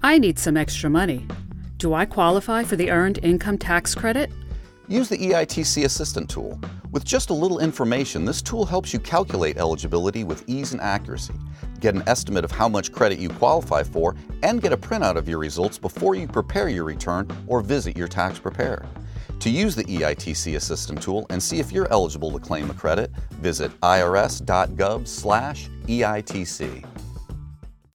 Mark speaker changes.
Speaker 1: I need some extra money. Do I qualify for the Earned Income Tax Credit?
Speaker 2: Use the EITC Assistant tool. With just a little information, this tool helps you calculate eligibility with ease and accuracy, get an estimate of how much credit you qualify for, and get a printout of your results before you prepare your return or visit your tax preparer. To use the EITC Assistant tool and see if you're eligible to claim a credit, visit irs.gov/EITC.